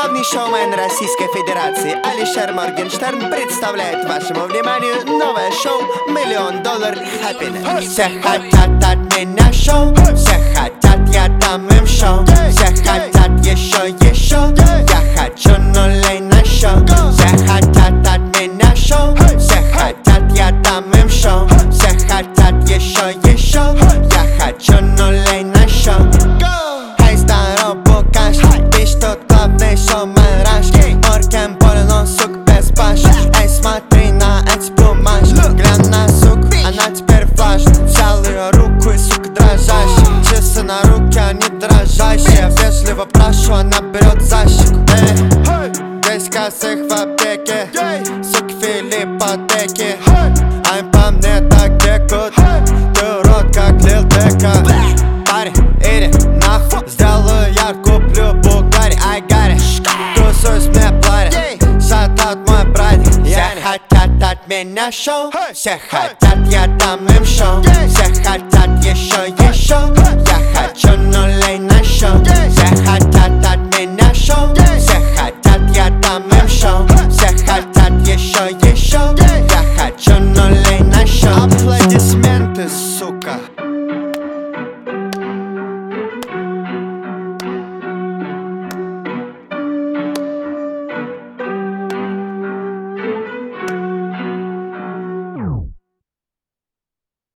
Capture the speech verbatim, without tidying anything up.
Главный шоумен Российской Федерации Алишер Моргенштерн представляет вашему вниманию новое шоу «Миллион долларов Happiness». Все хотят от меня шоу, все хотят, я дам им шоу. Все хотят еще, еще, я хочу нулей на шоу. Все хотят от меня шоу, все хотят, я дам им шоу. Все хотят еще, еще, я хочу нулей на шоу. Эй, здорово, Букаш, bitch, тут главный шоумен Раш. Оркен болен, он сук без баш. Эй, смотри на эти плюмаш, глянь на сук, она теперь флаш. Взял ее руку и сука дрожащая, часы на руке, они дрожащие. Вежливо прошу, она берет за щеку. Эй, десять косых в аптеке, суки фили ипотеки. Ай, по мне так текут, ты урод как Лил Дека. Парень, иди нахуй, сделаю я, куплю Бугари, I got it. Тусуюсь, мне платят, шатаут мой братик. Все хотят от меня шоу, все хотят, я дам им шоу. Все